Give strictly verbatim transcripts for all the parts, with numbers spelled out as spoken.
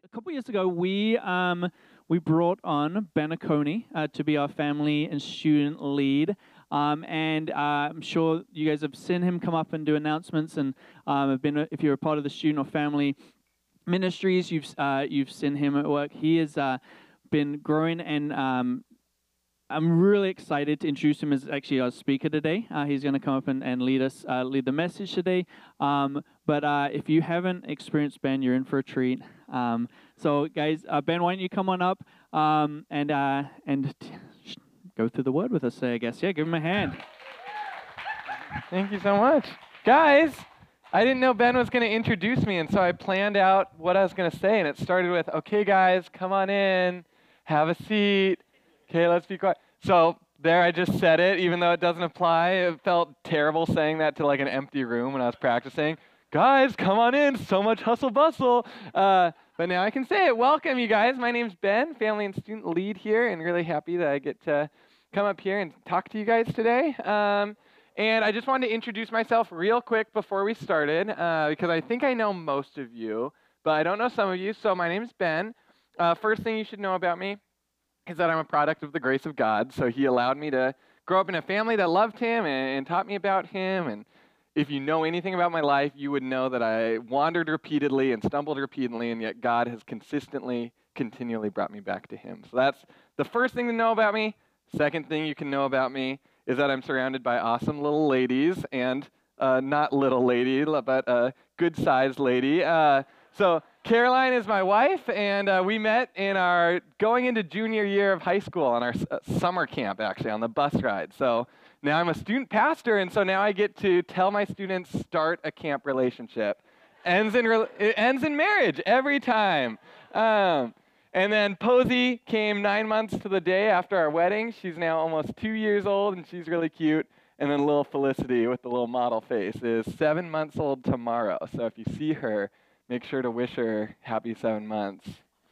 a couple years ago, we um, we brought on Ben Aconi uh, to be our family and student lead. Um, and uh, I'm sure you guys have seen him come up and do announcements, and um, have been, if you're a part of the student or family ministries, you've uh, you've seen him at work. He has uh, been growing, and um, I'm really excited to introduce him as actually our speaker today. Uh, he's going to come up and, and lead us, uh, lead the message today. Um, but uh, if you haven't experienced Ben, you're in for a treat. Um, so, guys, uh, Ben, why don't you come on up um, and uh, and t- go through the word with us today, I guess. Yeah, give him a hand. Thank you so much. Guys, I didn't know Ben was going to introduce me, and so I planned out what I was going to say, and it started with, okay, guys, come on in, have a seat. Okay, let's be quiet. So there I just said it, even though it doesn't apply. It felt terrible saying that to like an empty room when I was practicing. Guys, come on in, so much hustle bustle. Uh, but now I can say it. Welcome, you guys. My name's Ben, family and student lead here, and really happy that I get to come up here and talk to you guys today. Um, and I just wanted to introduce myself real quick before we started, uh, because I think I know most of you, but I don't know some of you. So my name's Ben. Uh, first thing you should know about me is that I'm a product of the grace of God. So he allowed me to grow up in a family that loved him and, and taught me about him. And if you know anything about my life, you would know that I wandered repeatedly and stumbled repeatedly, and yet God has consistently, continually brought me back to him. So that's the first thing to know about me. Second thing you can know about me is that I'm surrounded by awesome little ladies, and uh, not little lady, but a good-sized lady. Uh, so Caroline is my wife, and uh, we met in our going into junior year of high school on our uh, summer camp, actually, on the bus ride. So now I'm a student pastor, and so now I get to tell my students, start a camp relationship. Ends in re- it ends in marriage every time. Um, and then Posey came nine months to the day after our wedding. She's now almost two years old, and she's really cute. And then little Felicity with the little model face is seven months old tomorrow. So if you see her, make sure to wish her happy seven months,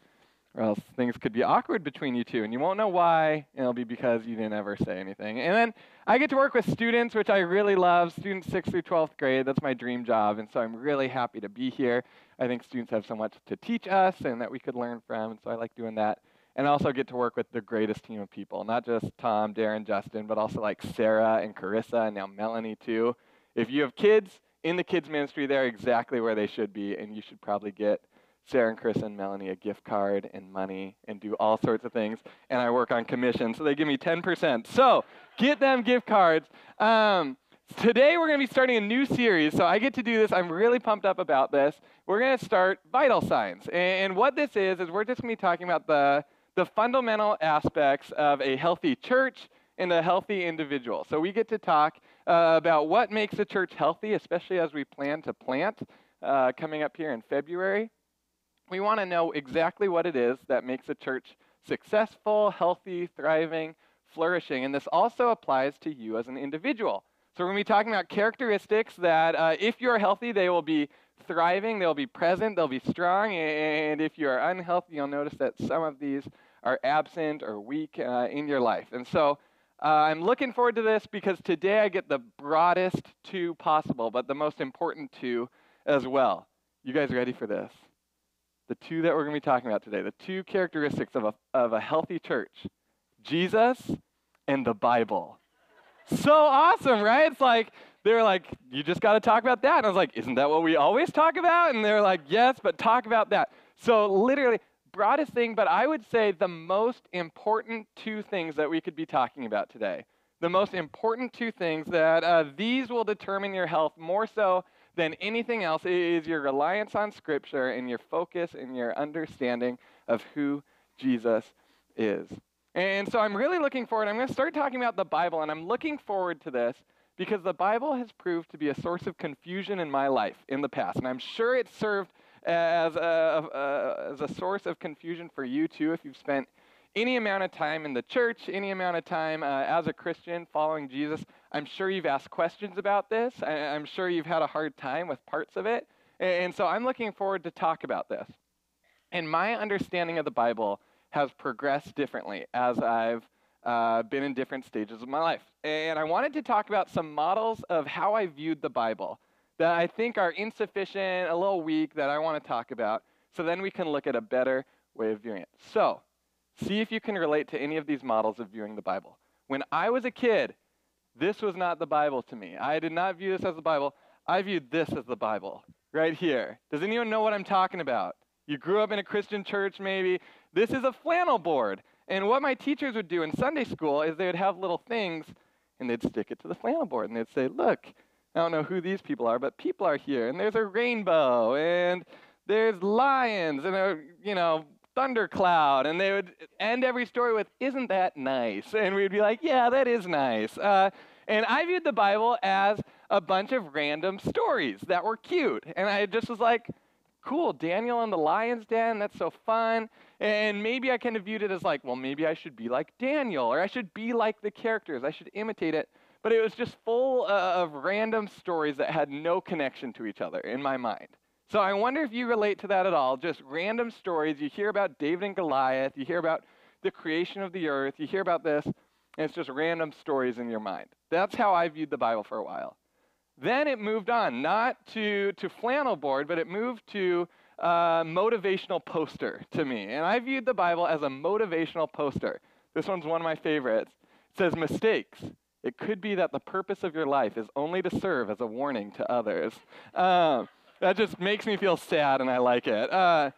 or else things could be awkward between you two, and you won't know why, and it'll be because you didn't ever say anything. And then I get to work with students, which I really love, students sixth through twelfth grade. That's my dream job, and so I'm really happy to be here. I think students have so much to teach us and that we could learn from, and so I like doing that. And I also get to work with the greatest team of people, not just Tom, Darren, Justin, but also like Sarah and Carissa, and now Melanie too. If you have kids in the kids ministry, they're exactly where they should be, and you should probably get Sarah and Chris and Melanie a gift card and money and do all sorts of things. And I work on commission, so they give me ten percent. So get them gift cards. Um, today we're going to be starting a new series, so I get to do this. I'm really pumped up about this. We're going to start Vital Signs. And what this is, is we're just going to be talking about the, the fundamental aspects of a healthy church and a healthy individual. So we get to talk uh, about what makes a church healthy, especially as we plan to plant uh, coming up here in February. We want to know exactly what it is that makes a church successful, healthy, thriving, flourishing. And this also applies to you as an individual. So we're going to be talking about characteristics that uh, if you're healthy, they will be thriving, they'll be present, they'll be strong. And if you are unhealthy, you'll notice that some of these are absent or weak uh, in your life. And so Uh, I'm looking forward to this because today I get the broadest two possible, but the most important two as well. You guys ready for this? The two that we're going to be talking about today, the two characteristics of a, of a healthy church, Jesus and the Bible. So awesome, right? It's like, they're like, you just got to talk about that. And I was like, isn't that what we always talk about? And they're like, yes, but talk about that. So literally, broadest thing, but I would say the most important two things that we could be talking about today. The most important two things that uh, these will determine your health more so than anything else is your reliance on Scripture and your focus and your understanding of who Jesus is. And so I'm really looking forward. I'm going to start talking about the Bible, and I'm looking forward to this because the Bible has proved to be a source of confusion in my life in the past, and I'm sure it's served as a, uh, as a source of confusion for you too if you've spent any amount of time in the church, any amount of time uh, as a Christian following Jesus. I'm sure you've asked questions about this. I, I'm sure you've had a hard time with parts of it. And, and so I'm looking forward to talk about this. And my understanding of the Bible has progressed differently as I've uh, been in different stages of my life. And I wanted to talk about some models of how I viewed the Bible that I think are insufficient, a little weak, that I want to talk about. So then we can look at a better way of viewing it. So see if you can relate to any of these models of viewing the Bible. When I was a kid, this was not the Bible to me. I did not view this as the Bible. I viewed this as the Bible right here. Does anyone know what I'm talking about? You grew up in a Christian church maybe. This is a flannel board. And what my teachers would do in Sunday school is they would have little things and they'd stick it to the flannel board and they'd say, look, I don't know who these people are, but people are here and there's a rainbow and there's lions and a, you know, thundercloud. And they would end every story with, isn't that nice? And we'd be like, yeah, that is nice. Uh, and I viewed the Bible as a bunch of random stories that were cute. And I just was like, cool, Daniel and the lion's den, that's so fun. And maybe I kind of viewed it as like, well, maybe I should be like Daniel, or I should be like the characters, I should imitate it. But it was just full uh, of random stories that had no connection to each other in my mind. So I wonder if you relate to that at all, just random stories. You hear about David and Goliath, you hear about the creation of the earth, you hear about this, and it's just random stories in your mind. That's how I viewed the Bible for a while. Then it moved on, not to, to flannel board, but it moved to uh, motivational poster to me. And I viewed the Bible as a motivational poster. This one's one of my favorites. It says, mistakes. It could be that the purpose of your life is only to serve as a warning to others. Um, that just makes me feel sad, and I like it. Uh,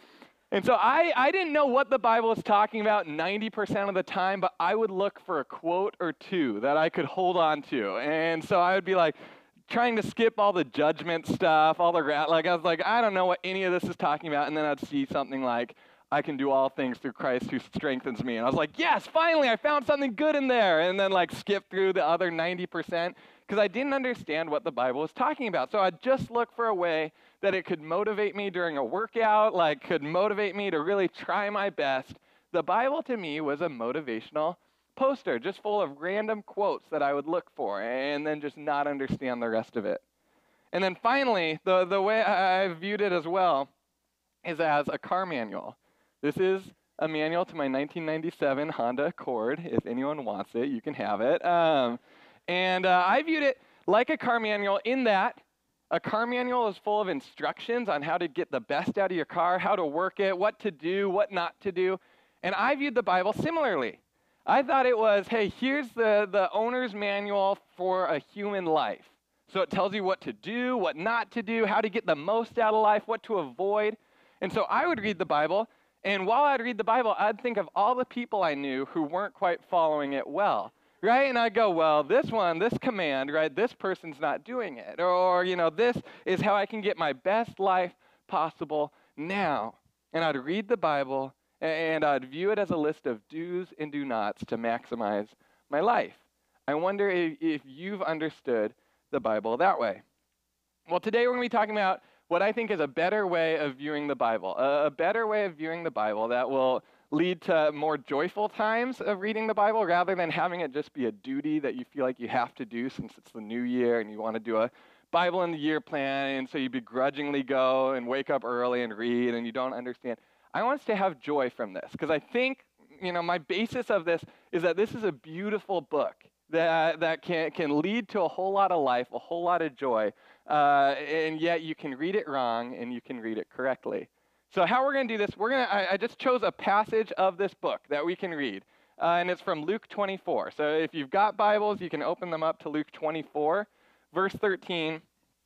and so I, I didn't know what the Bible was talking about ninety percent of the time, but I would look for a quote or two that I could hold on to. And so I would be like, trying to skip all the judgment stuff, all the, rat, like I was like, I don't know what any of this is talking about, and then I'd see something like, I can do all things through Christ who strengthens me, and I was like, yes, finally, I found something good in there, and then like skip through the other ninety percent, because I didn't understand what the Bible was talking about. So I'd just look for a way that it could motivate me during a workout, like could motivate me to really try my best. The Bible to me was a motivational poster, just full of random quotes that I would look for and then just not understand the rest of it. And then finally, the, the way I viewed it as well is as a car manual. This is a manual to my nineteen ninety-seven Honda Accord. If anyone wants it, you can have it. Um, and uh, I viewed it like a car manual in that a car manual is full of instructions on how to get the best out of your car, how to work it, what to do, what not to do. And I viewed the Bible similarly. I thought it was, hey, here's the, the owner's manual for a human life. So it tells you what to do, what not to do, how to get the most out of life, what to avoid. And so I would read the Bible, and while I'd read the Bible, I'd think of all the people I knew who weren't quite following it well, right? And I'd go, well, this one, this command, right, this person's not doing it. Or, you know, this is how I can get my best life possible now. And I'd read the Bible, and I'd view it as a list of do's and do nots to maximize my life. I wonder if, if you've understood the Bible that way. Well, today we're going to be talking about what I think is a better way of viewing the Bible, a, a better way of viewing the Bible that will lead to more joyful times of reading the Bible rather than having it just be a duty that you feel like you have to do since it's the new year and you want to do a Bible in the year plan, and so you begrudgingly go and wake up early and read and you don't understand. I want us to have joy from this, because I think, you know, my basis of this is that this is a beautiful book that that can can lead to a whole lot of life, a whole lot of joy, uh, and yet you can read it wrong and you can read it correctly. So how we're going to do this, we're going to, I, I just chose a passage of this book that we can read, uh, and it's from Luke twenty-four. So if you've got Bibles, you can open them up to Luke twenty-four, verse thirteen,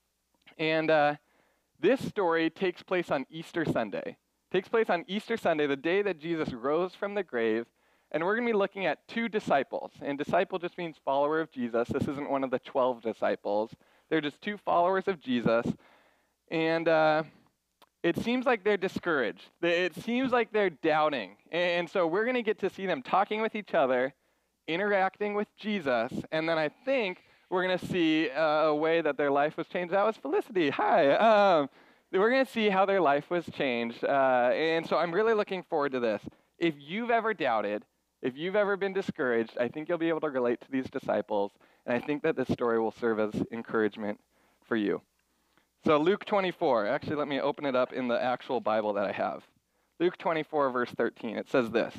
and uh, this story takes place on Easter Sunday. Takes place on Easter Sunday, the day that Jesus rose from the grave, and we're going to be looking at two disciples. And disciple just means follower of Jesus. This isn't one of the twelve disciples. They're just two followers of Jesus, and uh, it seems like they're discouraged. It seems like they're doubting, and so we're going to get to see them talking with each other, interacting with Jesus, and then I think we're going to see uh, a way that their life was changed. That was Felicity. Hi. Um, We're going to see how their life was changed, uh, and so I'm really looking forward to this. If you've ever doubted, if you've ever been discouraged, I think you'll be able to relate to these disciples, and I think that this story will serve as encouragement for you. So Luke twenty-four, actually let me open it up in the actual Bible that I have. Luke twenty-four, verse thirteen, it says this.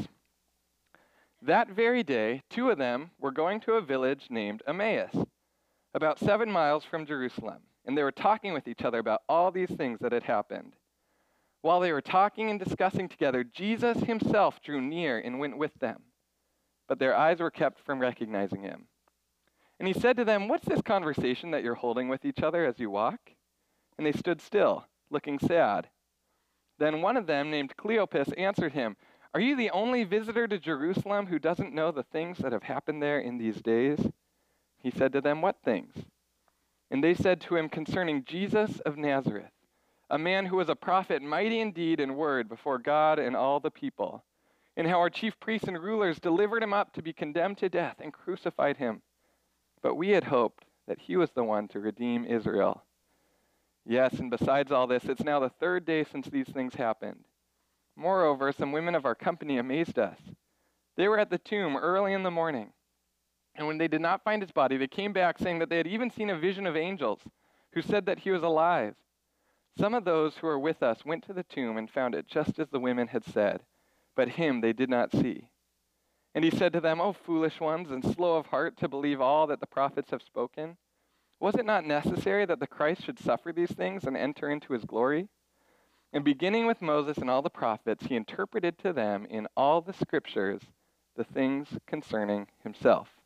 That very day, two of them were going to a village named Emmaus, about seven miles from Jerusalem. And they were talking with each other about all these things that had happened. While they were talking and discussing together, Jesus himself drew near and went with them. But their eyes were kept from recognizing him. And he said to them, "What's this conversation that you're holding with each other as you walk?" And they stood still, looking sad. Then one of them, named Cleopas, answered him, "Are you the only visitor to Jerusalem who doesn't know the things that have happened there in these days?" He said to them, "What things?" And they said to him, "Concerning Jesus of Nazareth, a man who was a prophet, mighty in deed and word before God and all the people, and how our chief priests and rulers delivered him up to be condemned to death and crucified him. But we had hoped that he was the one to redeem Israel. Yes, and besides all this, it's now the third day since these things happened. Moreover, some women of our company amazed us. They were at the tomb early in the morning, and when they did not find his body, they came back saying that they had even seen a vision of angels who said that he was alive. Some of those who were with us went to the tomb and found it just as the women had said, but him they did not see. And he said to them, "O foolish ones, and slow of heart to believe all that the prophets have spoken. Was it not necessary that the Christ should suffer these things and enter into his glory?" And beginning with Moses and all the prophets, he interpreted to them in all the scriptures the things concerning himself.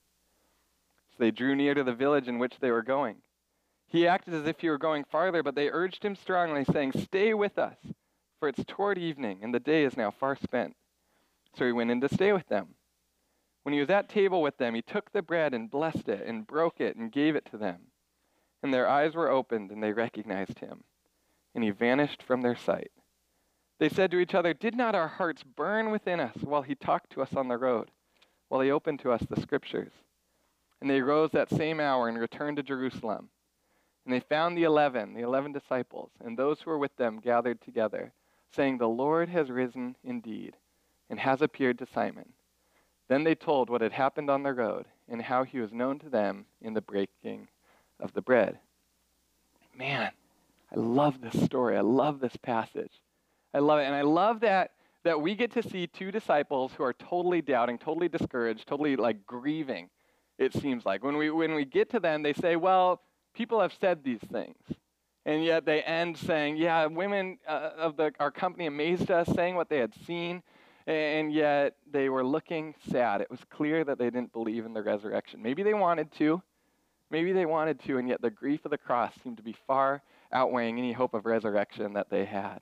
So they drew near to the village in which they were going. He acted as if he were going farther, but they urged him strongly, saying, "Stay with us, for it's toward evening, and the day is now far spent." So he went in to stay with them. When he was at table with them, he took the bread and blessed it and broke it and gave it to them. And their eyes were opened, and they recognized him. And he vanished from their sight. They said to each other, "Did not our hearts burn within us while he talked to us on the road, while he opened to us the scriptures?" And they rose that same hour and returned to Jerusalem. And they found the eleven, the eleven disciples, and those who were with them gathered together, saying, "The Lord has risen indeed, and has appeared to Simon." Then they told what had happened on the road, and how he was known to them in the breaking of the bread. Man, I love this story. I love this passage. I love it. And I love that, that we get to see two disciples who are totally doubting, totally discouraged, totally like grieving, it seems like. When we, when we get to them, they say, "Well, people have said these things." And yet they end saying, "Yeah, women uh, of the, our company amazed us," saying what they had seen. And yet they were looking sad. It was clear that they didn't believe in the resurrection. Maybe they wanted to. Maybe they wanted to, and yet the grief of the cross seemed to be far outweighing any hope of resurrection that they had.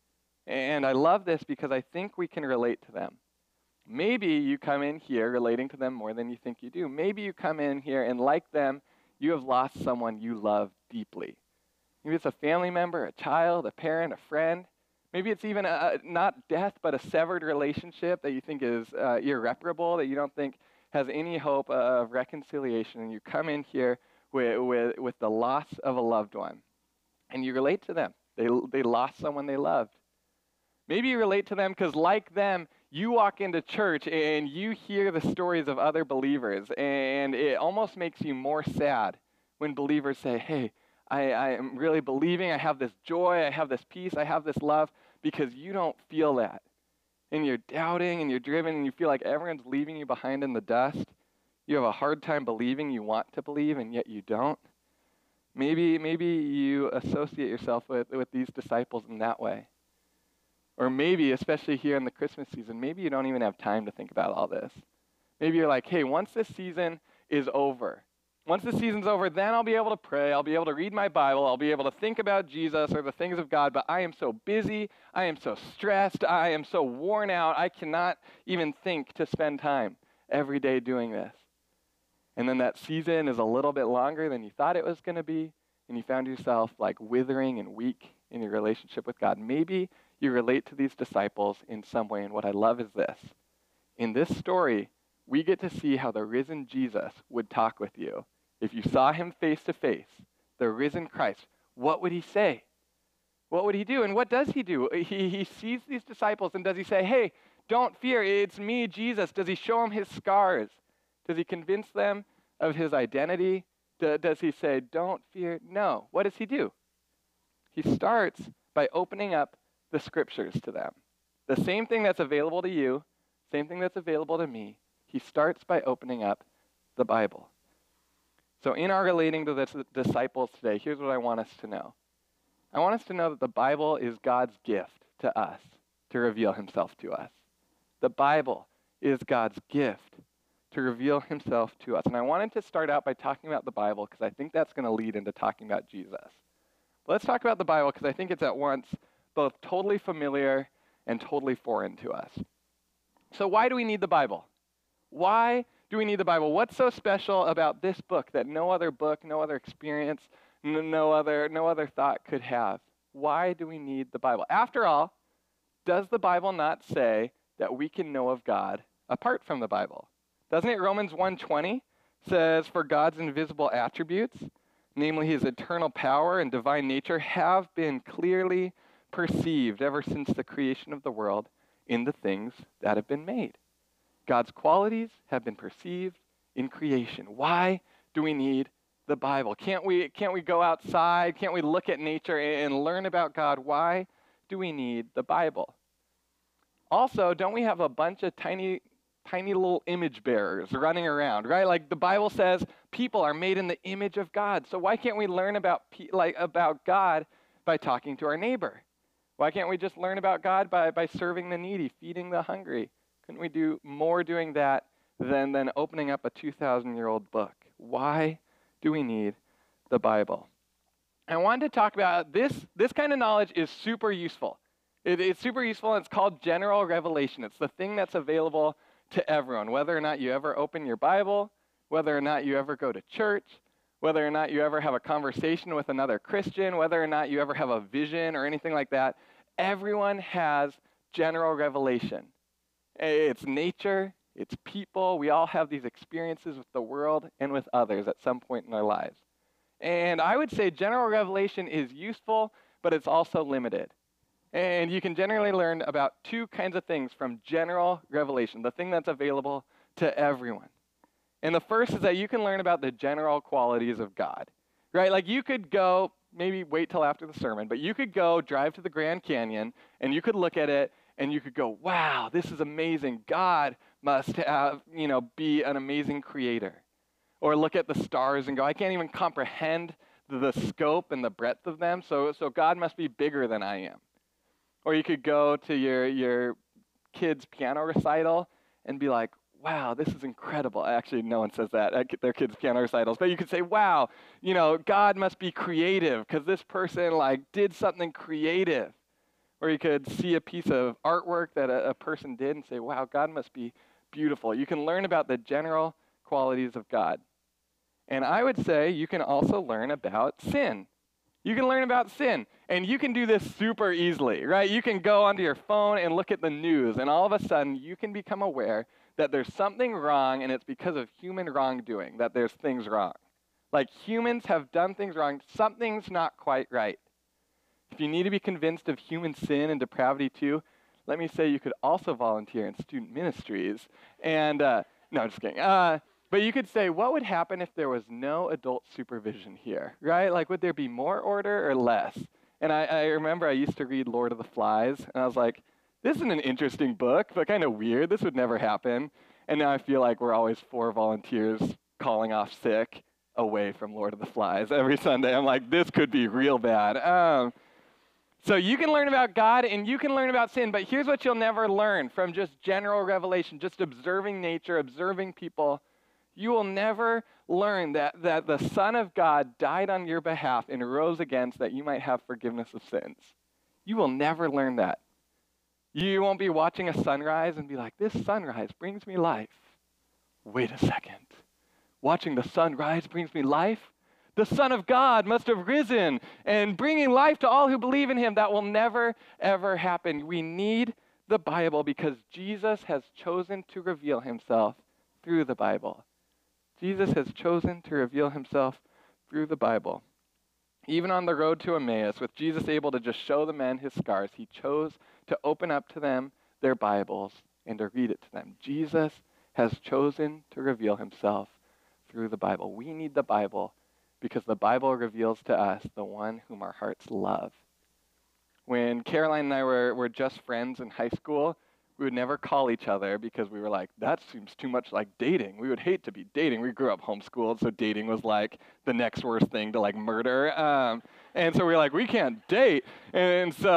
And I love this because I think we can relate to them. Maybe you come in here relating to them more than you think you do. Maybe you come in here and like them, you have lost someone you love deeply. Maybe it's a family member, a child, a parent, a friend. Maybe it's even a, not death, but a severed relationship that you think is uh, irreparable, that you don't think has any hope of reconciliation. And you come in here with, with, with the loss of a loved one, and you relate to them. They, they lost someone they loved. Maybe you relate to them because, like them, you walk into church and you hear the stories of other believers, and it almost makes you more sad when believers say, "Hey, I, I am really believing, I have this joy, I have this peace, I have this love," because you don't feel that. And you're doubting and you're driven and you feel like everyone's leaving you behind in the dust. You have a hard time believing you want to believe and yet you don't. Maybe, maybe you associate yourself with, with these disciples in that way. Or maybe, especially here in the Christmas season, maybe you don't even have time to think about all this. Maybe you're like, "Hey, once this season is over, Once the season's over, then I'll be able to pray, I'll be able to read my Bible, I'll be able to think about Jesus or the things of God, but I am so busy, I am so stressed, I am so worn out, I cannot even think to spend time every day doing this." And then that season is a little bit longer than you thought it was going to be, and you found yourself like withering and weak in your relationship with God. Maybe you relate to these disciples in some way, and what I love is this. In this story, we get to see how the risen Jesus would talk with you. If you saw him face to face, the risen Christ, what would he say? What would he do? And what does he do? He, he sees these disciples, and does he say, "Hey, don't fear, it's me, Jesus"? Does he show them his scars? Does he convince them of his identity? Do, does he say, "Don't fear"? No. What does he do? He starts by opening up the scriptures to them. The same thing that's available to you, same thing that's available to me. He starts by opening up the Bible. So in our relating to the disciples today, here's what I want us to know. I want us to know that the Bible is God's gift to us to reveal himself to us. The Bible is God's gift to reveal himself to us. And I wanted to start out by talking about the Bible because I think that's going to lead into talking about Jesus. But let's talk about the Bible because I think it's at once both totally familiar and totally foreign to us. So why do we need the Bible? Why do we need the Bible? What's so special about this book that no other book, no other experience, no other, no other thought could have? Why do we need the Bible? After all, does the Bible not say that we can know of God apart from the Bible? Doesn't it? Romans one twenty says, "For God's invisible attributes, namely his eternal power and divine nature, have been clearly perceived ever since the creation of the world in the things that have been made." God's qualities have been perceived in creation. Why do we need the Bible? Can't we, can't we go outside? Can't we look at nature and learn about God? Why do we need the Bible? Also, don't we have a bunch of tiny, tiny little image bearers running around, right? Like the Bible says people are made in the image of God. So why can't we learn about, like, about God by talking to our neighbor? Why can't we just learn about God by, by serving the needy, feeding the hungry? Couldn't we do more doing that than, than opening up a two thousand year old book? Why do we need the Bible? I wanted to talk about this. This kind of knowledge is super useful. It, it's super useful, and it's called general revelation. It's the thing that's available to everyone, whether or not you ever open your Bible, whether or not you ever go to church, whether or not you ever have a conversation with another Christian, whether or not you ever have a vision or anything like that. Everyone has general revelation. It's nature, it's people. We all have these experiences with the world and with others at some point in our lives. And I would say general revelation is useful, but it's also limited. And you can generally learn about two kinds of things from general revelation, the thing that's available to everyone. And the first is that you can learn about the general qualities of God, right? Like you could go, maybe wait till after the sermon, but you could go drive to the Grand Canyon and you could look at it and you could go, wow, this is amazing. God must have, you know, be an amazing creator. Or look at the stars and go, I can't even comprehend the scope and the breadth of them, so, so God must be bigger than I am. Or you could go to your, your kid's piano recital and be like, wow, this is incredible. Actually, no one says that at their kids' piano recitals. But you could say, wow, you know, God must be creative because this person, like, did something creative. Or you could see a piece of artwork that a, a person did and say, wow, God must be beautiful. You can learn about the general qualities of God. And I would say you can also learn about sin. You can learn about sin. And you can do this super easily, right? You can go onto your phone and look at the news, and all of a sudden you can become aware that there's something wrong, and it's because of human wrongdoing that there's things wrong. Like humans have done things wrong. Something's not quite right. If you need to be convinced of human sin and depravity too, let me say you could also volunteer in student ministries. And, uh, no, I'm just kidding. Uh, but you could say, what would happen if there was no adult supervision here, right? Like, would there be more order or less? And I, I remember I used to read Lord of the Flies, and I was like, this is an interesting book, but kind of weird. This would never happen. And now I feel like we're always four volunteers calling off sick away from Lord of the Flies every Sunday. I'm like, this could be real bad. Um, so you can learn about God and you can learn about sin, but here's what you'll never learn from just general revelation, just observing nature, observing people. You will never learn that, that the Son of God died on your behalf and rose again so that you might have forgiveness of sins. You will never learn that. You won't be watching a sunrise and be like, this sunrise brings me life. Wait a second. Watching the sunrise brings me life? The Son of God must have risen and bringing life to all who believe in him. That will never, ever happen. We need the Bible because Jesus has chosen to reveal himself through the Bible. Jesus has chosen to reveal himself through the Bible. Even on the road to Emmaus, with Jesus able to just show the men his scars, he chose to open up to them their Bibles and to read it to them. Jesus has chosen to reveal himself through the Bible. We need the Bible because the Bible reveals to us the one whom our hearts love. When Caroline and I were, were just friends in high school, we would never call each other because we were like, that seems too much like dating. We would hate to be dating. We grew up homeschooled, so dating was like the next worst thing to like murder. Um, and so we were like, we can't date. And so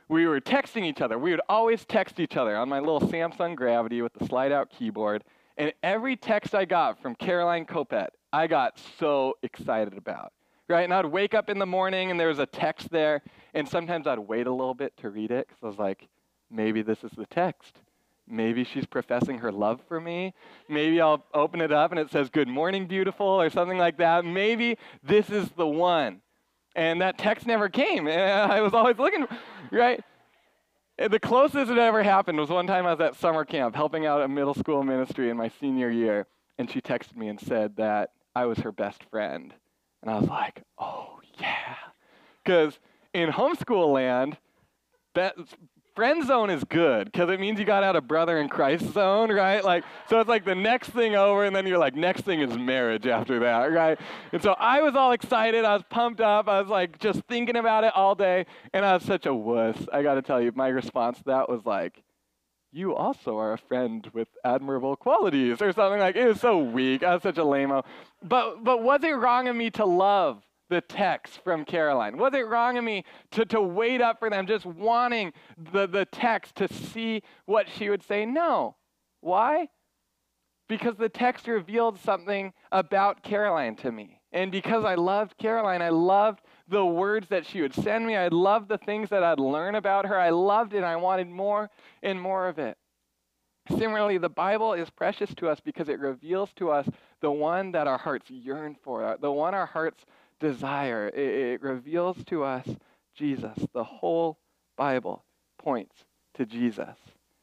we were texting each other. We would always text each other on my little Samsung Gravity with the slide-out keyboard. And every text I got from Caroline Copet, I got so excited about, right? And I'd wake up in the morning and there was a text there, and sometimes I'd wait a little bit to read it because I was like, maybe this is the text. Maybe she's professing her love for me. Maybe I'll open it up and it says, good morning, beautiful, or something like that. Maybe this is the one. And that text never came. And I was always looking, right? And the closest it ever happened was one time I was at summer camp helping out at middle school ministry in my senior year. And she texted me and said that I was her best friend. And I was like, oh, yeah. Because in homeschool land, that friend zone is good because it means you got out of brother in Christ zone, right? Like, so it's like the next thing over, and then you're like, next thing is marriage after that, right? And so I was all excited. I was pumped up. I was like just thinking about it all day, and I was such a wuss. I got to tell you, my response to that was like, you also are a friend with admirable qualities, or something like. It was so weak. I was such a lame-o. But but was it wrong of me to love the text from Caroline? Was it wrong of me to, to wait up for them, just wanting the, the text to see what she would say? No. Why? Because the text revealed something about Caroline to me. And because I loved Caroline, I loved the words that she would send me. I loved the things that I'd learn about her. I loved it, and I wanted more and more of it. Similarly, the Bible is precious to us because it reveals to us the one that our hearts yearn for, the one our hearts desire. It, it reveals to us Jesus. The whole Bible points to Jesus.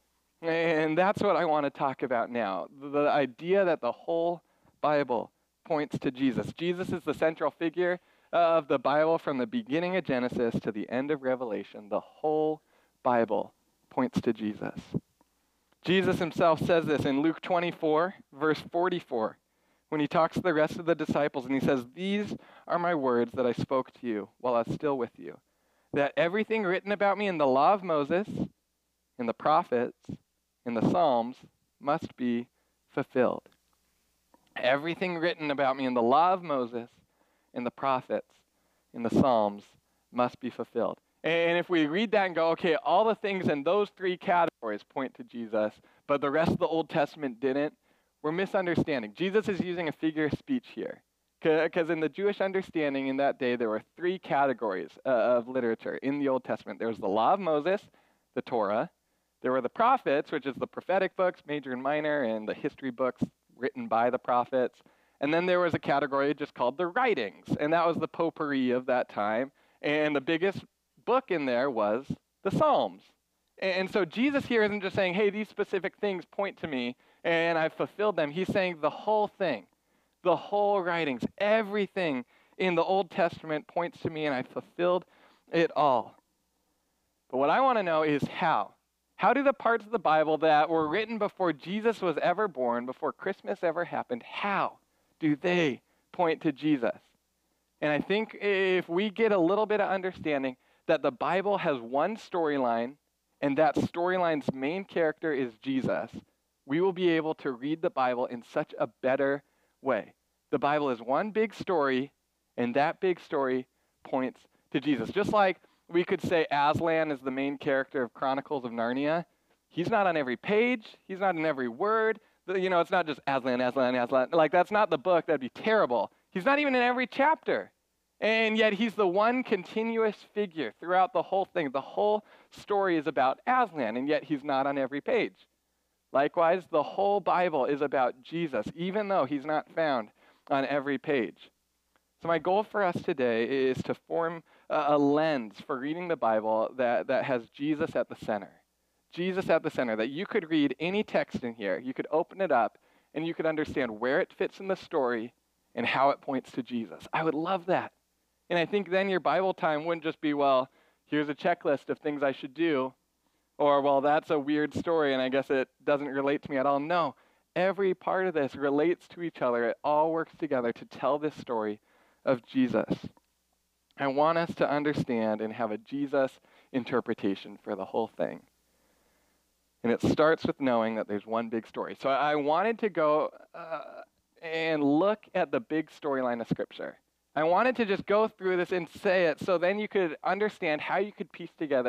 And that's what I want to talk about now. The idea that the whole Bible points to Jesus. Jesus is the central figure of the Bible from the beginning of Genesis to the end of Revelation. The whole Bible points to Jesus. Jesus himself says this in Luke twenty-four, verse forty-four, when he talks to the rest of the disciples, and he says, these are my words that I spoke to you while I was still with you, that everything written about me in the law of Moses, in the prophets, in the Psalms, must be fulfilled. Everything written about me in the law of Moses, in the prophets, in the Psalms, must be fulfilled. And if we read that and go, okay, all the things in those three categories point to Jesus, but the rest of the Old Testament didn't, we're misunderstanding. Jesus is using a figure of speech here. Because in the Jewish understanding in that day, there were three categories uh, of literature in the Old Testament. There was the law of Moses, the Torah. There were the prophets, which is the prophetic books, major and minor, and the history books written by the prophets. And then there was a category just called the writings, and that was the potpourri of that time. And the biggest book in there was the Psalms. And so Jesus here isn't just saying, hey, these specific things point to me, and I've fulfilled them. He's saying the whole thing, the whole writings, everything in the Old Testament points to me, and I've fulfilled it all. But what I want to know is how. How do the parts of the Bible that were written before Jesus was ever born, before Christmas ever happened, how do they point to Jesus? And I think if we get a little bit of understanding that the Bible has one storyline, and that storyline's main character is Jesus, we will be able to read the Bible in such a better way. The Bible is one big story, and that big story points to Jesus. Just like we could say Aslan is the main character of Chronicles of Narnia. He's not on every page. He's not in every word. You know, it's not just Aslan, Aslan, Aslan. Like, that's not the book. That'd be terrible. He's not even in every chapter. And yet he's the one continuous figure throughout the whole thing. The whole story is about Aslan, and yet he's not on every page. Likewise, the whole Bible is about Jesus, even though he's not found on every page. So my goal for us today is to form a, a lens for reading the Bible that, that has Jesus at the center. Jesus at the center, that you could read any text in here, you could open it up, and you could understand where it fits in the story and how it points to Jesus. I would love that. And I think then your Bible time wouldn't just be, well, here's a checklist of things I should do, or, well, that's a weird story and I guess it doesn't relate to me at all. No, every part of this relates to each other. It all works together to tell this story of Jesus. I want us to understand and have a Jesus interpretation for the whole thing. And it starts with knowing that there's one big story. So I wanted to go uh, and look at the big storyline of Scripture. I wanted to just go through this and say it so then you could understand how you could piece together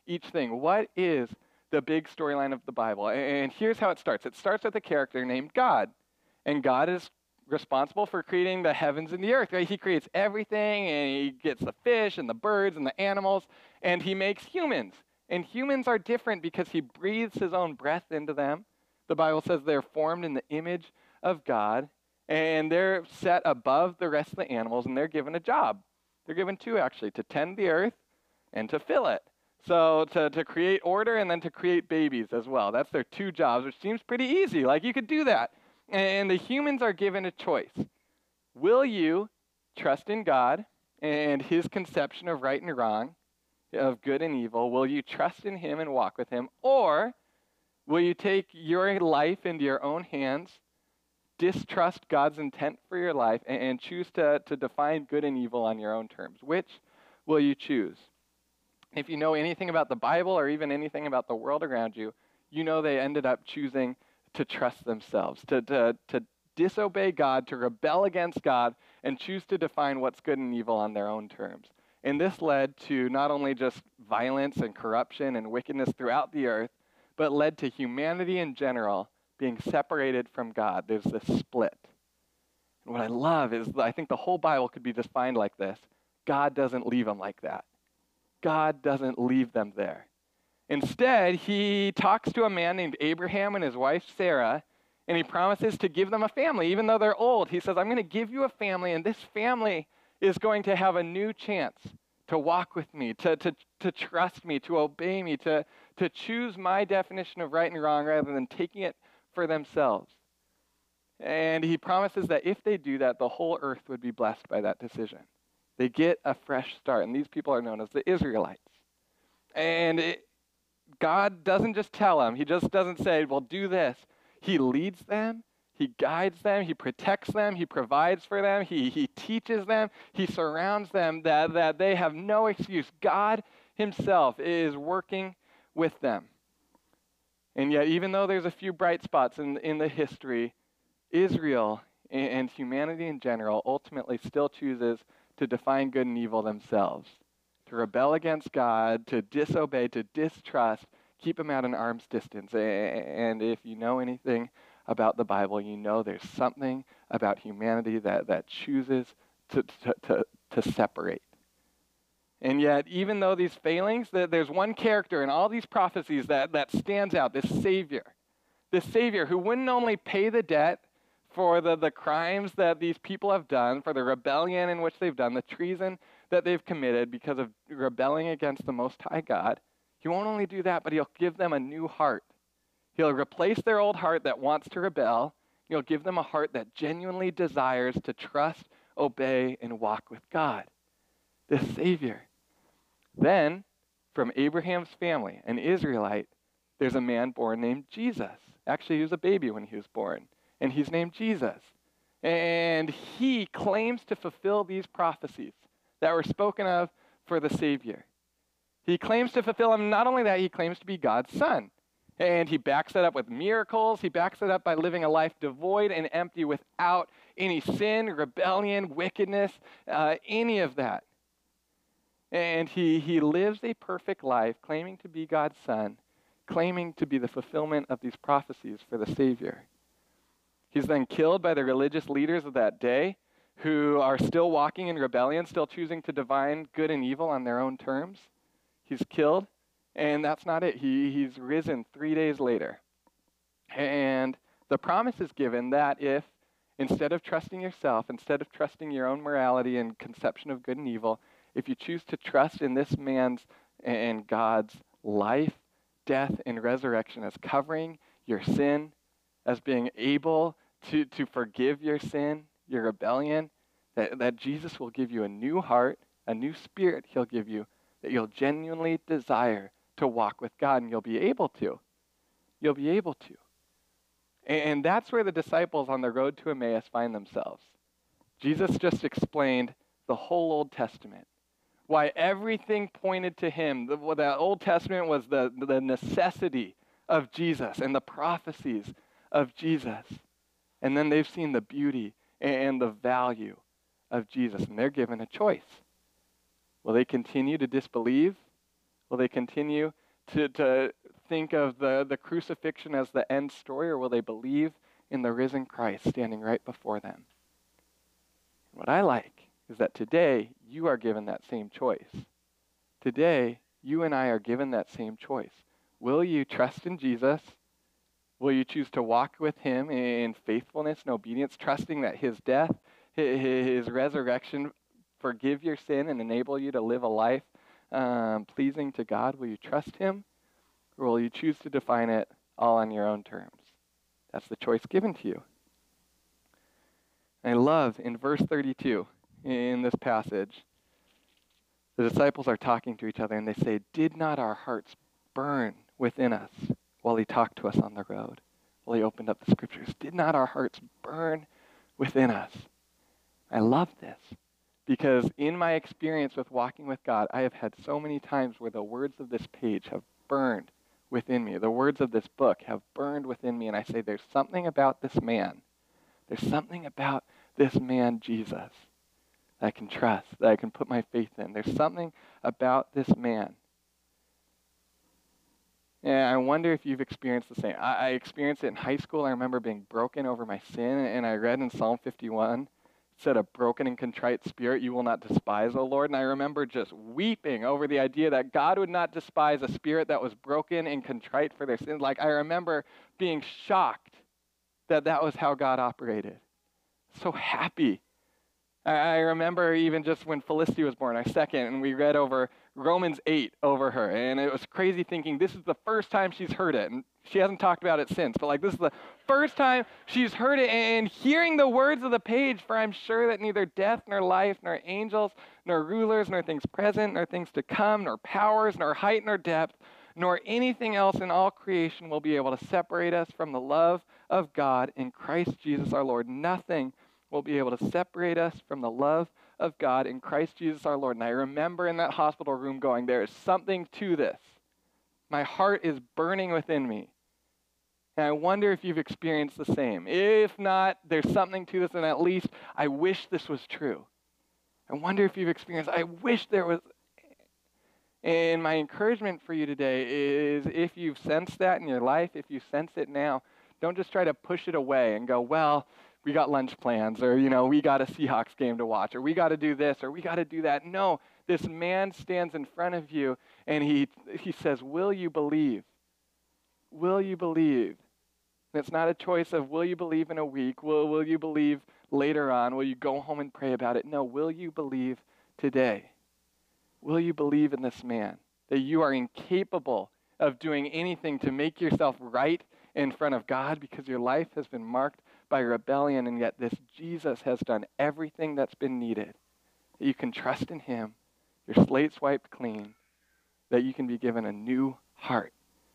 each thing. What is the big storyline of the Bible? And here's how it starts. It starts with a character named God. And God is responsible for creating the heavens and the earth, right? He creates everything, and he gets the fish and the birds and the animals, and he makes humans. And humans are different because he breathes his own breath into them. The Bible says they're formed in the image of God, and they're set above the rest of the animals, and they're given a job. They're given two, actually, to tend the earth and to fill it. So to, to create order and then to create babies as well. That's their two jobs, which seems pretty easy. Like, you could do that. And the humans are given a choice. Will you trust in God and his conception of right and wrong, of good and evil? Will you trust in him and walk with him? Or will you take your life into your own hands, distrust God's intent for your life, and, and choose to, to define good and evil on your own terms? Which will you choose? If you know anything about the Bible or even anything about the world around you, you know they ended up choosing to trust themselves, to, to, to disobey God, to rebel against God, and choose to define what's good and evil on their own terms. And this led to not only just violence and corruption and wickedness throughout the earth, but led to humanity in general being separated from God. There's this split. And what I love is I think the whole Bible could be defined like this. God doesn't leave them like that. God doesn't leave them there. Instead, he talks to a man named Abraham and his wife Sarah, and he promises to give them a family. Even though they're old, he says, I'm going to give you a family, and this family is going to have a new chance to walk with me, to, to, to trust me, to obey me, to, to choose my definition of right and wrong rather than taking it for themselves. And he promises that if they do that, the whole earth would be blessed by that decision. They get a fresh start, and these people are known as the Israelites. And it, God doesn't just tell them. He just doesn't say, well, do this. He leads them. He guides them. He protects them. He provides for them. He, he teaches them. He surrounds them that, that they have no excuse. God himself is working with them. And yet, even though there's a few bright spots in, in the history, Israel and, and humanity in general ultimately still chooses to define good and evil themselves, to rebel against God, to disobey, to distrust, keep him at an arm's distance. And if you know anything about the Bible, you know there's something about humanity that, that chooses to, to, to, to separate. And yet, even though these failings, there's one character in all these prophecies that, that stands out, this Savior. This Savior who wouldn't only pay the debt for the, the crimes that these people have done, for the rebellion in which they've done, the treason that they've committed because of rebelling against the Most High God. He won't only do that, but he'll give them a new heart. He'll replace their old heart that wants to rebel. He'll give them a heart that genuinely desires to trust, obey, and walk with God. This Savior. Then, from Abraham's family, an Israelite, there's a man born named Jesus. Actually, he was a baby when he was born, and he's named Jesus. And he claims to fulfill these prophecies that were spoken of for the Savior. He claims to fulfill them. Not only that, he claims to be God's son. And he backs that up with miracles. He backs it up by living a life devoid and empty without any sin, rebellion, wickedness, uh, any of that. And he, he lives a perfect life, claiming to be God's son, claiming to be the fulfillment of these prophecies for the Savior. He's then killed by the religious leaders of that day who are still walking in rebellion, still choosing to define good and evil on their own terms. He's killed, and that's not it. He, he's risen three days later. And the promise is given that if, instead of trusting yourself, instead of trusting your own morality and conception of good and evil, if you choose to trust in this man's and God's life, death, and resurrection as covering your sin, as being able to, to forgive your sin, your rebellion, that, that Jesus will give you a new heart, a new spirit he'll give you, that you'll genuinely desire to walk with God, and you'll be able to. You'll be able to. And that's where the disciples on the road to Emmaus find themselves. Jesus just explained the whole Old Testament, why everything pointed to him. The, the Old Testament was the, the necessity of Jesus and the prophecies of Jesus. And then they've seen the beauty and the value of Jesus, and they're given a choice. Will they continue to disbelieve, Will they continue to, to think of the, the crucifixion as the end story, or will they believe in the risen Christ standing right before them? What I like is that today you are given that same choice. Today, you and I are given that same choice. Will you trust in Jesus? Will you choose to walk with him in faithfulness and obedience, trusting that his death, his resurrection, forgive your sin and enable you to live a life um, pleasing to God? Will you trust him, or will you choose to define it all on your own terms? That's the choice given to you. I love in verse thirty-two in this passage, the disciples are talking to each other and they say, "Did not our hearts burn within us while he talked to us on the road?" While he opened up the scriptures. Did not our hearts burn within us? I love this because in my experience with walking with God, I have had so many times where the words of this page have burned within me. The words of this book have burned within me, and I say, there's something about this man. There's something about this man, Jesus, that I can trust, that I can put my faith in. There's something about this man. And I wonder if you've experienced the same. I, I experienced it in high school. I remember being broken over my sin, and I read in Psalm fifty-one, it said, "A broken and contrite spirit you will not despise, O Lord." And I remember just weeping over the idea that God would not despise a spirit that was broken and contrite for their sins. Like, I remember being shocked that that was how God operated. So happy. I, I remember even just when Felicity was born, our second, and we read over Romans eight over her, and it was crazy thinking this is the first time she's heard it, and she hasn't talked about it since, but like this is the first time she's heard it, and hearing the words of the page, "For I'm sure that neither death nor life nor angels nor rulers nor things present nor things to come nor powers nor height nor depth nor anything else in all creation will be able to separate us from the love of God in Christ Jesus our Lord." Nothing will be able to separate us from the love of God in Christ Jesus our Lord. And I remember in that hospital room going, there is something to this. My heart is burning within me. And I wonder if you've experienced the same. If not, there's something to this, and at least I wish this was true. I wonder if you've experienced, I wish there was. And my encouragement for you today is, if you've sensed that in your life, if you sense it now, don't just try to push it away and go, well, we got lunch plans, or, you know, we got a Seahawks game to watch, or we got to do this, or we got to do that. No, this man stands in front of you, and he he says, will you believe? Will you believe? And it's not a choice of, will you believe in a week? Will, will you believe later on? Will you go home and pray about it? No, will you believe today? Will you believe in this man, that you are incapable of doing anything to make yourself right in front of God because your life has been marked by rebellion, and yet this Jesus has done everything that's been needed, that you can trust in him, your slate's wiped clean, that you can be given a new heart.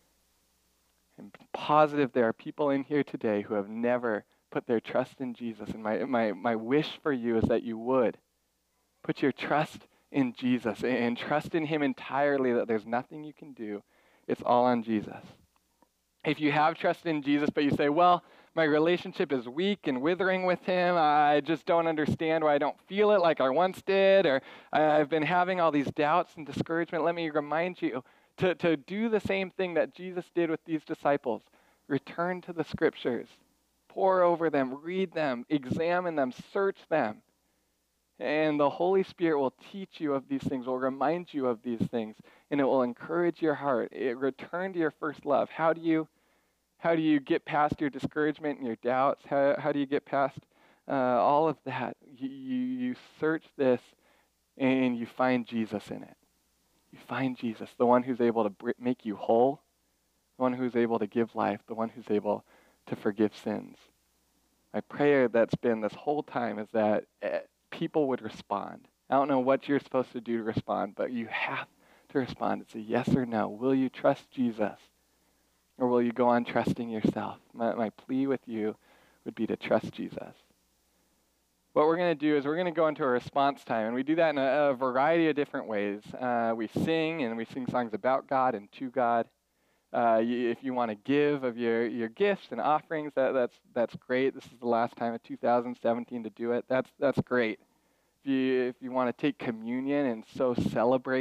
I'm positive there are people in here today who have never put their trust in Jesus, and my, my, my wish for you is that you would put your trust in Jesus and trust in him entirely, that there's nothing you can do. It's all on Jesus. If you have trust in Jesus, but you say, well, my relationship is weak and withering with him, I just don't understand why I don't feel it like I once did, or I've been having all these doubts and discouragement, let me remind you to, to do the same thing that Jesus did with these disciples. Return to the scriptures. Pore over them, read them, examine them, search them. And the Holy Spirit will teach you of these things, will remind you of these things, and it will encourage your heart. It, return to your first love. How do you how do you get past your discouragement and your doubts? How, how do you get past uh, all of that? You, you, you search this, and you find Jesus in it. You find Jesus, the one who's able to br- make you whole, the one who's able to give life, the one who's able to forgive sins. My prayer that's been this whole time is that uh, people would respond. I don't know what you're supposed to do to respond, but you have to respond. It's a yes or no. Will you trust Jesus, or will you go on trusting yourself? My, my plea with you would be to trust Jesus. What we're going to do is we're going to go into a response time, and we do that in a, a variety of different ways. Uh, we sing, and we sing songs about God and to God. Uh, you, if you want to give of your, your gifts and offerings, that, that's that's great. This is the last time of two thousand seventeen to do it. That's that's great. If you if you want to take communion and so celebrate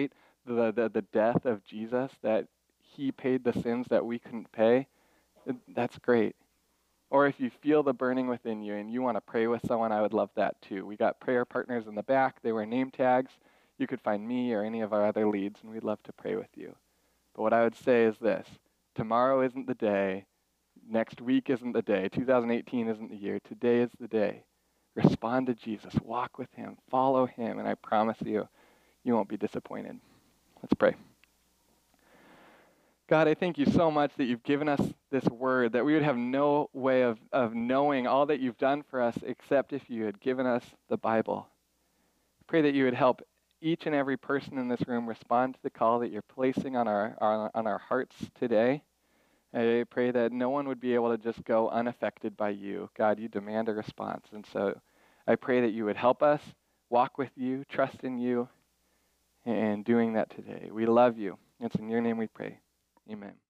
the, the, the death of Jesus, that he paid the sins that we couldn't pay, that's great. Or if you feel the burning within you and you want to pray with someone, I would love that too. We got prayer partners in the back. They wear name tags. You could find me or any of our other leads, and we'd love to pray with you. But what I would say is this. Tomorrow isn't the day. Next week isn't the day. two thousand eighteen isn't the year. Today is the day. Respond to Jesus. Walk with him. Follow him. And I promise you, you won't be disappointed. Let's pray. God, I thank you so much that you've given us this word, that we would have no way of, of knowing all that you've done for us except if you had given us the Bible. I pray that you would help each and every person in this room respond to the call that you're placing on our, on, on our hearts today. I pray that no one would be able to just go unaffected by you. God, you demand a response. And so I pray that you would help us walk with you, trust in you, and doing that today. We love you. It's in your name we pray. Amen.